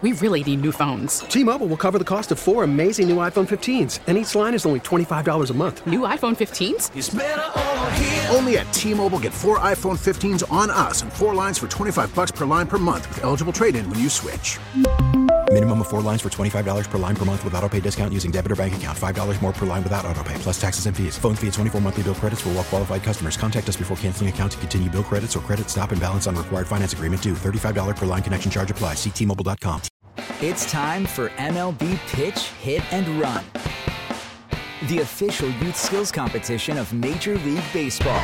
We really need new phones. T-Mobile will cover the cost of 4 amazing new iPhone 15s, and each line is only $25 a month. New iPhone 15s? It's better over here. Only at T-Mobile, get 4 iPhone 15s on us and 4 lines for $25 per line per month with eligible trade-in when you switch. Minimum of 4 lines for $25 per line per month with autopay discount using debit or bank account. $5 more per line without autopay, plus taxes and fees. Phone fee at 24 monthly bill credits for well-qualified customers. Contact us before canceling account to continue bill credits or credit stop and balance on required finance agreement due. $35 per line connection charge applies. See T-Mobile.com. It's time for MLB Pitch, Hit, and Run, the official youth skills competition of Major League Baseball.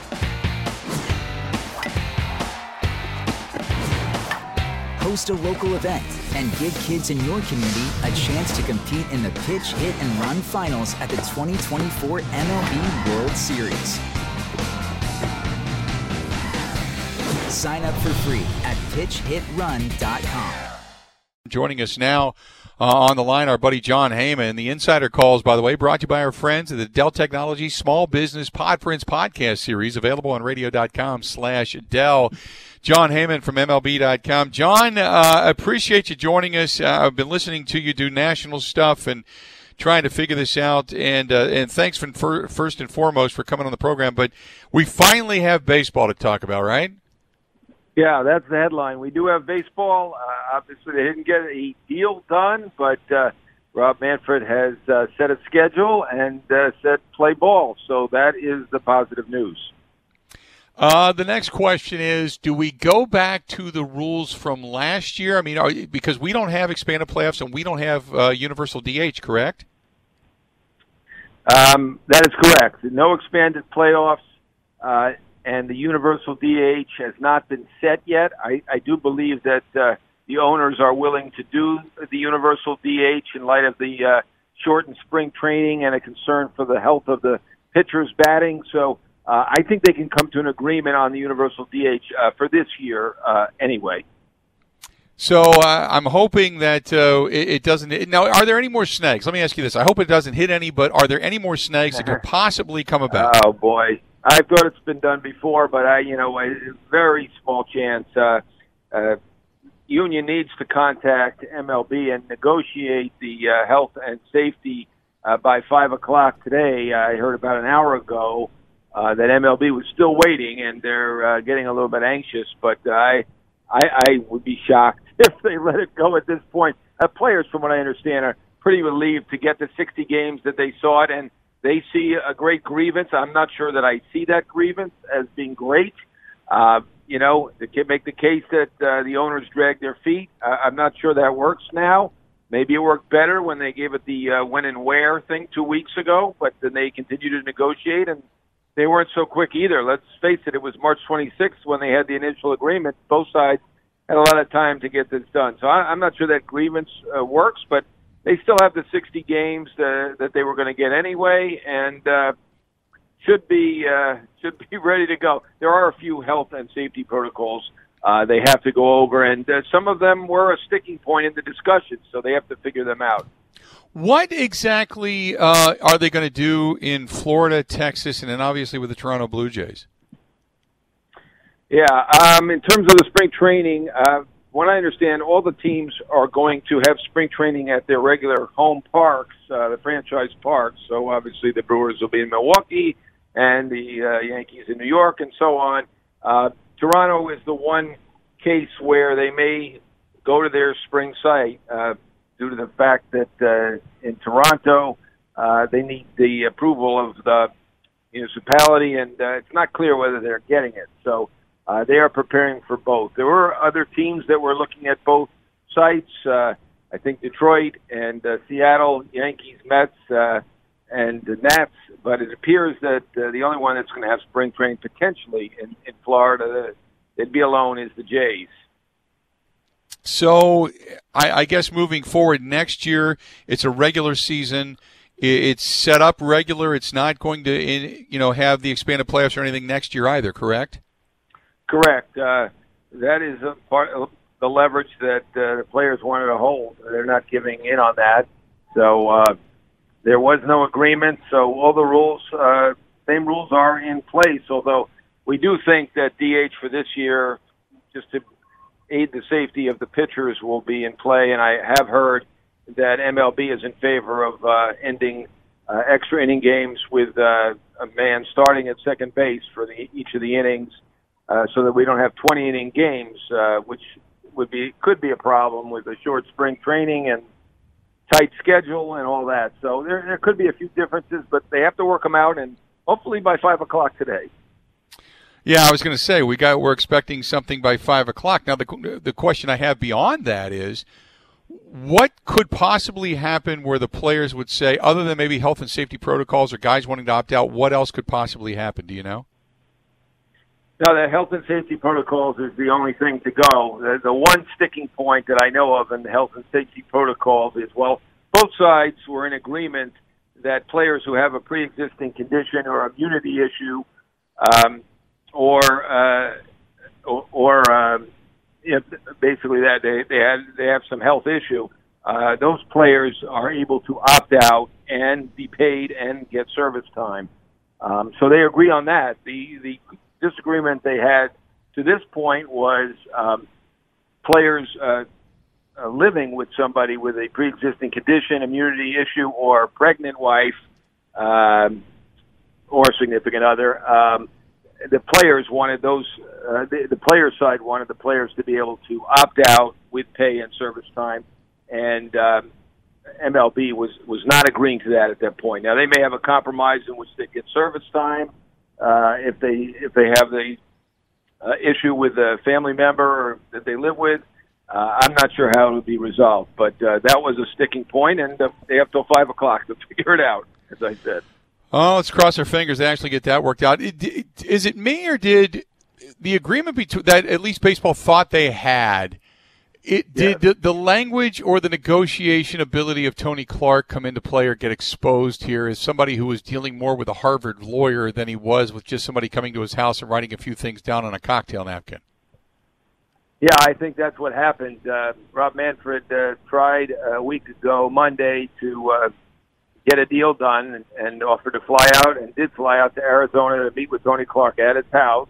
Host a local event and give kids in your community a chance to compete in the Pitch, Hit, and Run finals at the 2024 MLB World Series. Sign up for free at pitchhitrun.com. Joining us now on the line, our buddy Jon Heyman. The Insider Calls, by the way, brought to you by our friends at the Dell Technologies Small Business Podfriends podcast series, available on radio.com/Dell. Jon Heyman from MLB.com. John, appreciate you joining us. I've been listening to you do national stuff and trying to figure this out, and thanks first and foremost for coming on the program. But we finally have baseball to talk about, right? Yeah, that's the headline. We do have baseball. Obviously, they didn't get a deal done, but Rob Manfred has set a schedule and said play ball. So that is the positive news. The next question is, do we go back to the rules from last year? I mean, because we don't have expanded playoffs and we don't have universal DH, correct? That is correct. No expanded playoffs. And the universal DH has not been set yet. I do believe that the owners are willing to do the universal DH in light of the shortened spring training and a concern for the health of the pitchers batting. So I think they can come to an agreement on the universal DH for this year anyway. So I'm hoping that it doesn't. Now, are there any more snags? Let me ask you this. I hope it doesn't hit any, but are there any more snags that could possibly come about? Oh, boy. I thought it's been done before, but a very small chance. Union needs to contact MLB and negotiate the health and safety by 5 o'clock today. I heard about an hour ago that MLB was still waiting, and they're getting a little bit anxious. But I would be shocked if they let it go at this point. Players, from what I understand, are pretty relieved to get the 60 games that they sought, and they see a great grievance. I'm not sure that I see that grievance as being great. They can make the case that the owners drag their feet. I'm not sure that works now. Maybe it worked better when they gave it the when and where thing 2 weeks ago, but then they continued to negotiate, and they weren't so quick either. Let's face it, it was March 26th when they had the initial agreement. Both sides had a lot of time to get this done. So I'm not sure that grievance works, but they still have the 60 games that they were going to get anyway, and should be ready to go. There are a few health and safety protocols they have to go over, and some of them were a sticking point in the discussion, so they have to figure them out. What exactly are they going to do in Florida, Texas, and then obviously with the Toronto Blue Jays? Yeah, in terms of the spring training, what I understand, all the teams are going to have spring training at their regular home parks, the franchise parks. So obviously the Brewers will be in Milwaukee and the Yankees in New York and so on. Toronto is the one case where they may go to their spring site due to the fact that in Toronto they need the approval of the municipality, and it's not clear whether they're getting it. So they are preparing for both. There were other teams that were looking at both sites. I think Detroit and Seattle, Yankees, Mets, and the Nats. But it appears that the only one that's going to have spring training potentially in Florida, they'd be alone, is the Jays. So I guess moving forward next year, it's a regular season. It's set up regular. It's not going to have the expanded playoffs or anything next year either, correct? Correct. That is a part of the leverage that the players wanted to hold. They're not giving in on that. So there was no agreement. So all the rules, same rules are in place, although we do think that DH for this year, just to aid the safety of the pitchers will be in play, and I have heard that MLB is in favor of ending extra inning games with a man starting at second base for each of the innings, so that we don't have 20-inning games, which could be a problem with a short spring training and tight schedule and all that. So there could be a few differences, but they have to work them out, and hopefully by 5 o'clock today. Yeah, I was going to say we're expecting something by 5 o'clock. Now the question I have beyond that is, what could possibly happen where the players would say, other than maybe health and safety protocols or guys wanting to opt out, what else could possibly happen? Do you know? No, the health and safety protocols is the only thing to go. The one sticking point that I know of in the health and safety protocols is, well, both sides were in agreement that players who have a pre-existing condition or immunity issue, basically that they have some health issue, those players are able to opt out and be paid and get service time. So they agree on that. The disagreement they had to this point was players living with somebody with a pre-existing condition, immunity issue, or pregnant wife or significant other. The players wanted those. The players' side wanted the players to be able to opt out with pay and service time, and MLB was not agreeing to that at that point. Now they may have a compromise in which they get service time if they have the issue with a family member that they live with. I'm not sure how it will be resolved, but that was a sticking point, and they have till 5 o'clock to figure it out, as I said. Oh, let's cross our fingers they actually get that worked out. Is it me, or did the agreement between that at least baseball thought they had, did the language or the negotiation ability of Tony Clark come into play or get exposed here as somebody who was dealing more with a Harvard lawyer than he was with just somebody coming to his house and writing a few things down on a cocktail napkin? Yeah, I think that's what happened. Rob Manfred tried a week ago, Monday, to get a deal done and offered to fly out, and did fly out to Arizona to meet with Tony Clark at his house.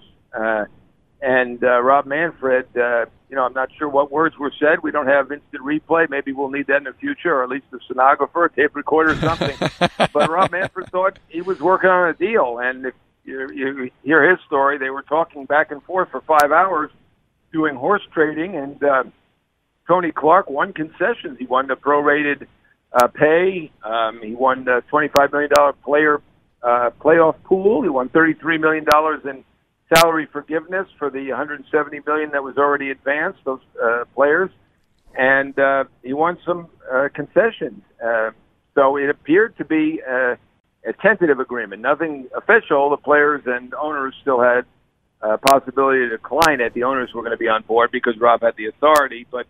And Rob Manfred, I'm not sure what words were said. We don't have instant replay. Maybe we'll need that in the future, or at least a stenographer, a tape recorder, or something. But Rob Manfred thought he was working on a deal. And if you hear his story, they were talking back and forth for 5 hours doing horse trading, and Tony Clark won concessions. He won the prorated pay. He won the $25 million player playoff pool. He won $33 million in salary forgiveness for the $170 million that was already advanced, those players. And he won some concessions. So it appeared to be a tentative agreement, nothing official. The players and owners still had a possibility to decline it. The owners were going to be on board because Rob had the authority. But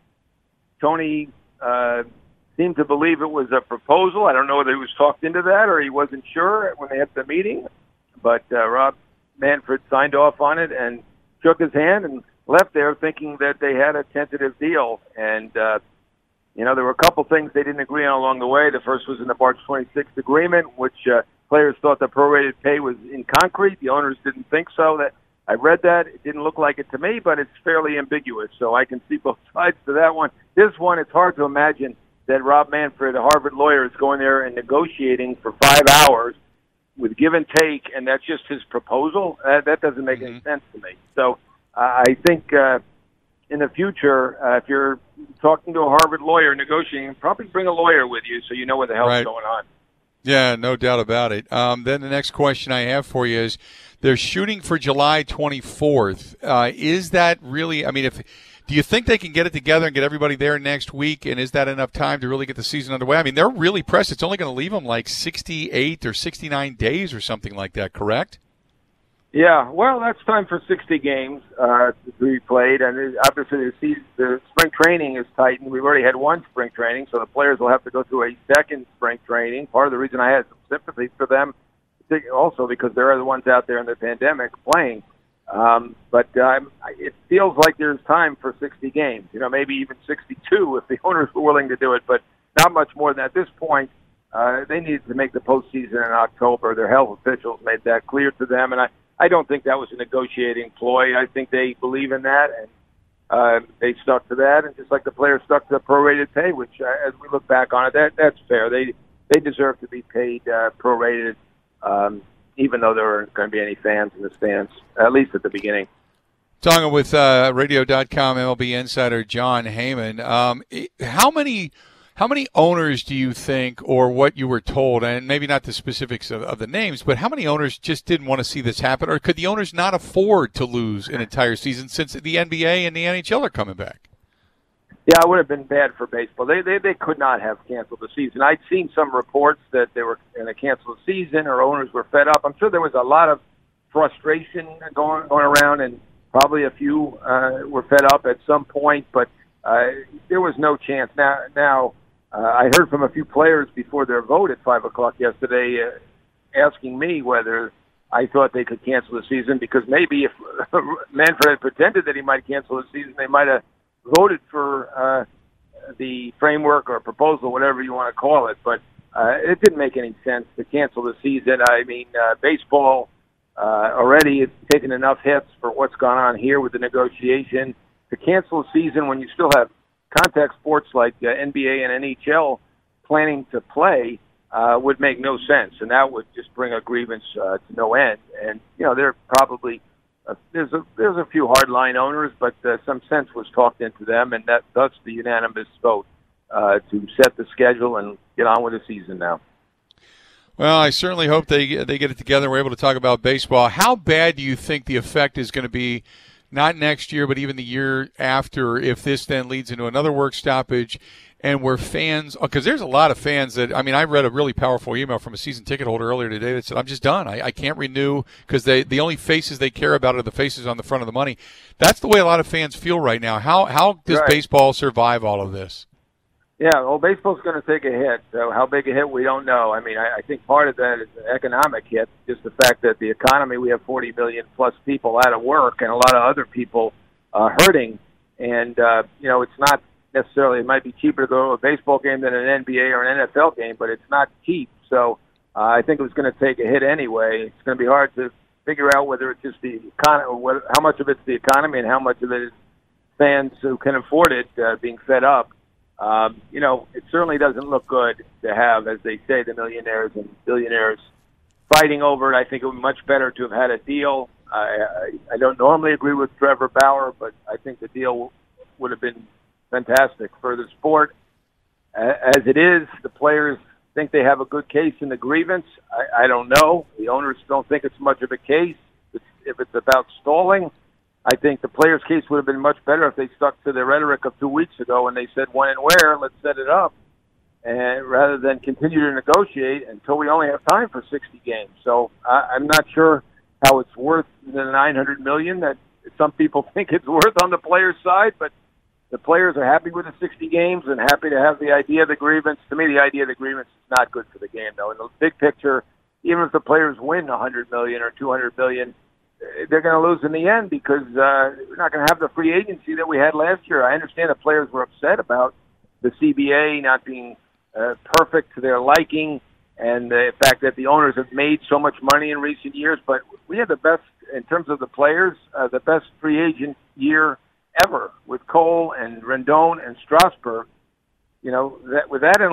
Tony seemed to believe it was a proposal. I don't know whether he was talked into that or he wasn't sure when they had the meeting. But Rob Manfred signed off on it and shook his hand and left there thinking that they had a tentative deal. And, there were a couple things they didn't agree on along the way. The first was in the March 26th agreement, which players thought the prorated pay was in concrete. The owners didn't think so. That I read that. It didn't look like it to me, but it's fairly ambiguous. So I can see both sides to that one. This one, it's hard to imagine that Rob Manfred, a Harvard lawyer, is going there and negotiating for 5 hours with give and take, and that's just his proposal. That doesn't make any sense to me. So I think in the future, if you're talking to a Harvard lawyer negotiating, probably bring a lawyer with you so you know what the hell's going on. Yeah, no doubt about it. Then the next question I have for you is, they're shooting for July 24th. Is that really, do you think they can get it together and get everybody there next week, and is that enough time to really get the season underway? They're really pressed. It's only going to leave them like 68 or 69 days or something like that, correct? Yeah, well, that's time for 60 games to be played, and obviously the spring training is tightened. We've already had one spring training, so the players will have to go through a second spring training. Part of the reason I had some sympathy for them, also because they're the ones out there in the pandemic playing. But it feels like there's time for 60 games, maybe even 62 if the owners were willing to do it, but not much more than at this point. They needed to make the postseason in October. Their health officials made that clear to them, and I don't think that was a negotiating ploy. I think they believe in that, and they stuck to that, and just like the players stuck to the prorated pay, which, as we look back on it, that's fair. They deserve to be paid prorated, even though there aren't going to be any fans in the stands, at least at the beginning. Talking with Radio.com MLB insider Jon Heyman. How many owners do you think, or what you were told, and maybe not the specifics of the names, but how many owners just didn't want to see this happen, or could the owners not afford to lose an entire season since the NBA and the NHL are coming back? Yeah, it would have been bad for baseball. They could not have canceled the season. I'd seen some reports that they were going to cancel the season, or owners were fed up. I'm sure there was a lot of frustration going around, and probably a few were fed up at some point, but there was no chance. Now, I heard from a few players before their vote at 5 o'clock yesterday asking me whether I thought they could cancel the season, because maybe if Manfred had pretended that he might cancel the season, they might have voted for the framework or proposal, whatever you want to call it. But it didn't make any sense to cancel the season. I mean, baseball already has taken enough hits for what's gone on here with the negotiation. To cancel a season when you still have contact sports like NBA and NHL planning to play would make no sense, and that would just bring a grievance to no end. And there are probably there's a few hardline owners, but some sense was talked into them, and that's the unanimous vote to set the schedule and get on with the season now. Well, I certainly hope they get it together and we're able to talk about baseball. How bad do you think the effect is going to be, not next year, but even the year after, if this then leads into another work stoppage, and where fans, because there's a lot of fans that, I mean, I read a really powerful email from a season ticket holder earlier today that said, I'm just done. I can't renew, because the only faces they care about are the faces on the front of the money. That's the way a lot of fans feel right now. How does baseball survive all of this? Yeah, well, baseball's going to take a hit. So how big a hit, we don't know. I mean, I think part of that is an economic hit, just the fact that the economy, we have 40 million plus people out of work and a lot of other people hurting. And, it's not necessarily, it might be cheaper to go to a baseball game than an NBA or an NFL game, but it's not cheap. So I think it was going to take a hit anyway. It's going to be hard to figure out whether it's just the economy, how much of it's the economy and how much of it is fans who can afford it being fed up. It certainly doesn't look good to have, as they say, the millionaires and billionaires fighting over it. I think it would be much better to have had a deal. I don't normally agree with Trevor Bauer, but I think the deal would have been fantastic for the sport. As it is, the players think they have a good case in the grievance. I don't know. The owners don't think it's much of a case. If it's about stalling, I think the players' case would have been much better if they stuck to the rhetoric of 2 weeks ago when they said when and where, let's set it up, and rather than continue to negotiate until we only have time for 60 games. So I'm not sure how it's worth the $900 million that some people think it's worth on the players' side, but the players are happy with the 60 games and happy to have the idea of the grievance. To me, the idea of the grievance is not good for the game, though. In the big picture, even if the players win $100 million or $200 million, they're going to lose in the end, because we're not going to have the free agency that we had last year. I understand the players were upset about the CBA not being perfect to their liking, and the fact that the owners have made so much money in recent years. But we had the best, in terms of the players, the best free agent year ever with Cole and Rendon and Strasburg. That with that in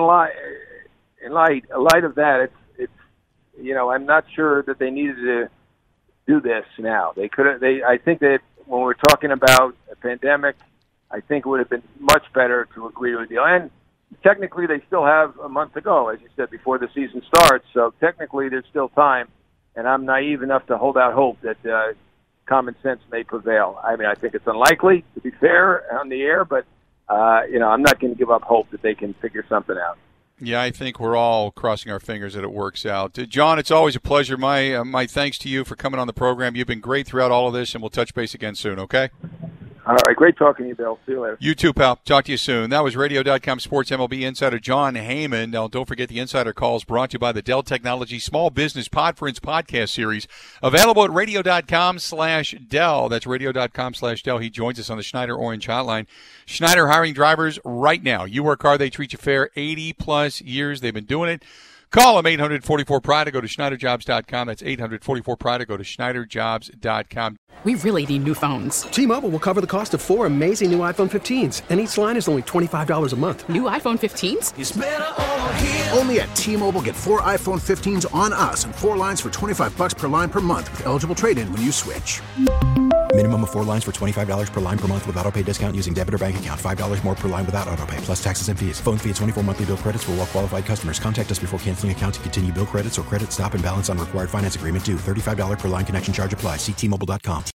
light of that, it's I'm not sure that they needed to do this now. I think that when we're talking about a pandemic, I think it would have been much better to agree to a deal. And technically, they still have a month to go, as you said, before the season starts. So technically, there's still time. And I'm naive enough to hold out hope that common sense may prevail. I mean, I think it's unlikely, to be fair, on the air, but I'm not going to give up hope that they can figure something out. Yeah, I think we're all crossing our fingers that it works out. John, it's always a pleasure. My thanks to you for coming on the program. You've been great throughout all of this, and we'll touch base again soon, okay? All right, great talking to you, Bill. See you later. You too, pal. Talk to you soon. That was Radio.com Sports MLB insider Jon Heyman. Now, don't forget the Insider Calls brought to you by the Dell Technology Small Business Podference podcast series, available at Radio.com/Dell. That's Radio.com/Dell. He joins us on the Schneider Orange Hotline. Schneider hiring drivers right now. You work hard, they treat you fair. 80-plus years they've been doing it. Call them 844-PRIDE or go to SchneiderJobs.com. That's 844-PRIDE or go to SchneiderJobs.com. We really need new phones. T-Mobile will cover the cost of 4 amazing new iPhone 15s, and each line is only $25 a month. New iPhone 15s? It's better over here. Only at T-Mobile, get 4 iPhone 15s on us and 4 lines for $25 per line per month with eligible trade-in when you switch. Minimum of 4 lines for $25 per line per month with autopay discount using debit or bank account. $5 more per line without autopay, plus taxes and fees. Phone fee at 24 monthly bill credits for well-qualified customers. Contact us before canceling account to continue bill credits or credit stop and balance on required finance agreement due. $35 per line connection charge applies. See T-Mobile.com.